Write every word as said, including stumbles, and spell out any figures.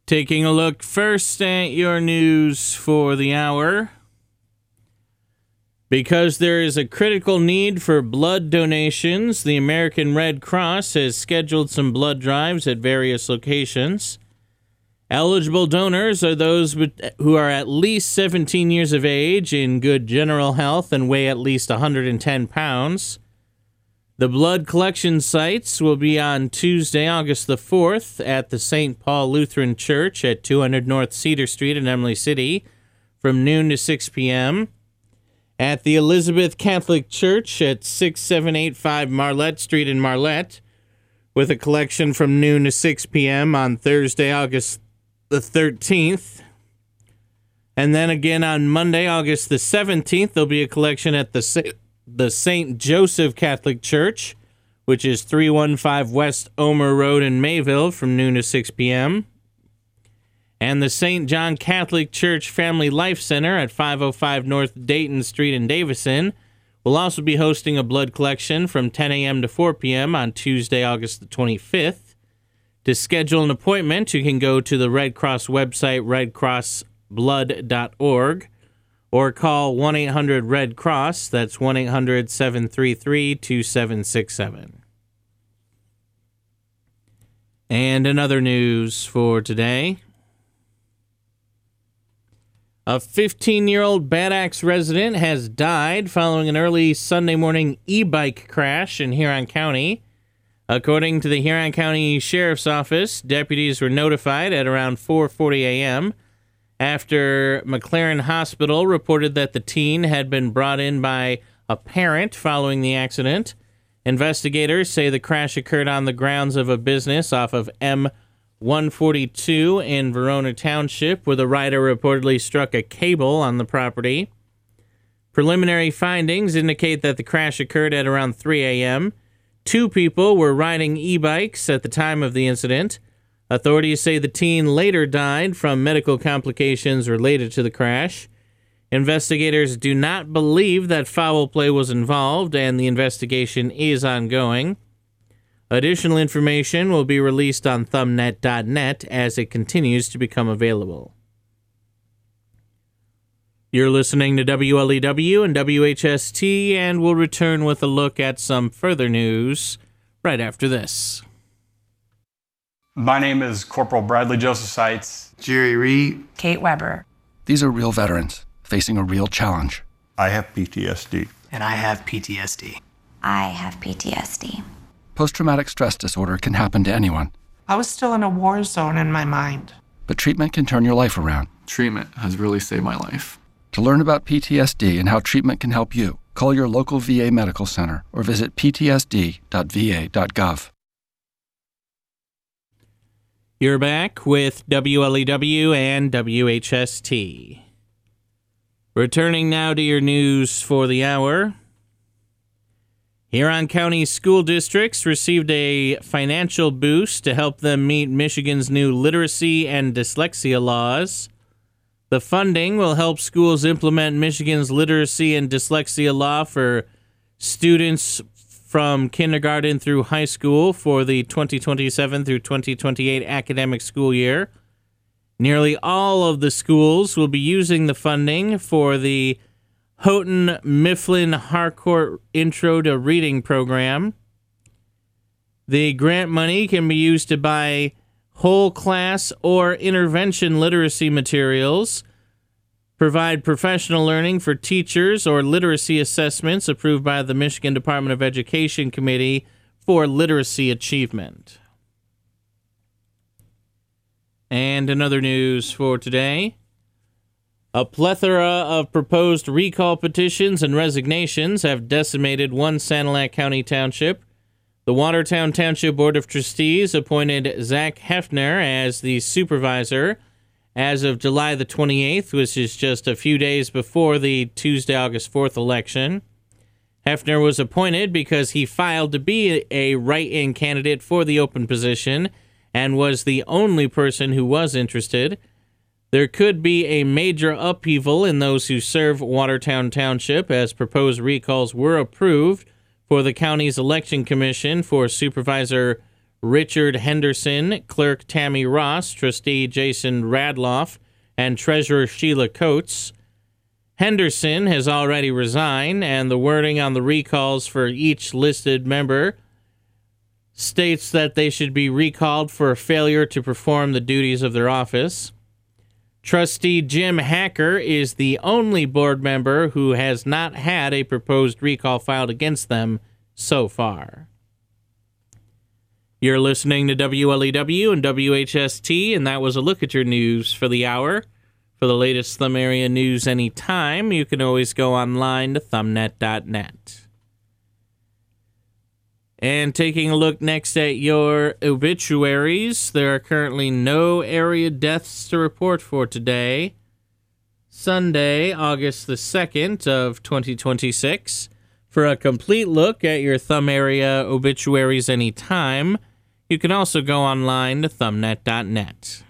Taking a look first at your news for the hour. Because there is a critical need for blood donations, the American Red Cross has scheduled some blood drives at various locations. Eligible donors are those who are at least seventeen years of age, in good general health, and weigh at least one hundred ten pounds. The blood collection sites will be on Tuesday, August the fourth, at the Saint Paul Lutheran Church at two hundred North Cedar Street in Emily City from noon to six p.m., at the Elizabeth Catholic Church at six seven eight five Marlette Street in Marlette, with a collection from noon to six p.m. on Thursday, August the thirteenth. And then again on Monday, August the seventeenth, there'll be a collection at the Sa- the Saint Joseph Catholic Church, which is three fifteen West Omer Road in Mayville from noon to six p.m. And the Saint John Catholic Church Family Life Center at five oh five North Dayton Street in Davison will also be hosting a blood collection from ten a.m. to four p.m. on Tuesday, August the twenty-fifth. To schedule an appointment, you can go to the Red Cross website, red cross blood dot org, or call one eight hundred red cross, that's one eight hundred seven three three two seven six seven. And another news for today. A fifteen-year-old Bad Axe resident has died following an early Sunday morning e-bike crash in Huron County. According to the Huron County Sheriff's Office, deputies were notified at around four forty a.m. after McLaren Hospital reported that the teen had been brought in by a parent following the accident. Investigators say the crash occurred on the grounds of a business off of M one forty-two in Verona Township, where the rider reportedly struck a cable on the property. Preliminary findings indicate that the crash occurred at around three a.m. Two people were riding e-bikes at the time of the incident. Authorities say the teen later died from medical complications related to the crash. Investigators do not believe that foul play was involved, and the investigation is ongoing. Additional information will be released on thumbnet dot net as it continues to become available. You're listening to W L E W and W H S T, and we'll return with a look at some further news right after this. My name is Corporal Bradley Joseph Seitz. Jerry Reed. Kate Weber. These are real veterans facing a real challenge. I have P T S D. And I have P T S D. I have P T S D. Post-traumatic stress disorder can happen to anyone. I was still in a war zone in my mind. But treatment can turn your life around. Treatment has really saved my life. To learn about P T S D and how treatment can help you, call your local V A medical center or visit p t s d dot v a dot gov. You're back with W L E W and W H S T. Returning now to your news for the hour. Huron County school districts received a financial boost to help them meet Michigan's new literacy and dyslexia laws. The funding will help schools implement Michigan's literacy and dyslexia law for students from kindergarten through high school for the twenty twenty-seven through twenty twenty-eight academic school year. Nearly all of the schools will be using the funding for the Houghton Mifflin Harcourt Intro to Reading program. The grant money can be used to buy whole class or intervention literacy materials, provide professional learning for teachers, or literacy assessments approved by the Michigan Department of Education Committee for Literacy Achievement. And another news for today. A plethora of proposed recall petitions and resignations have decimated one Sanilac County township. The Watertown Township Board of Trustees appointed Zach Hefner as the supervisor as of July the twenty-eighth, which is just a few days before the Tuesday, August fourth election. Hefner was appointed because he filed to be a write-in candidate for the open position and was the only person who was interested. There could be a major upheaval in those who serve Watertown Township as proposed recalls were approved for the county's election commission for Supervisor Richard Henderson, Clerk Tammy Ross, Trustee Jason Radloff, and Treasurer Sheila Coates. Henderson has already resigned, and the wording on the recalls for each listed member states that they should be recalled for failure to perform the duties of their office. Trustee Jim Hacker is the only board member who has not had a proposed recall filed against them so far. You're listening to W L E W and W H S T, and that was a look at your news for the hour. For the latest Thumb Area news anytime, you can always go online to thumbnet dot net. And taking a look next at your obituaries, there are currently no area deaths to report for today, Sunday, August the second of twenty twenty-six. For a complete look at your Thumb Area obituaries anytime, you can also go online to thumbnet dot net.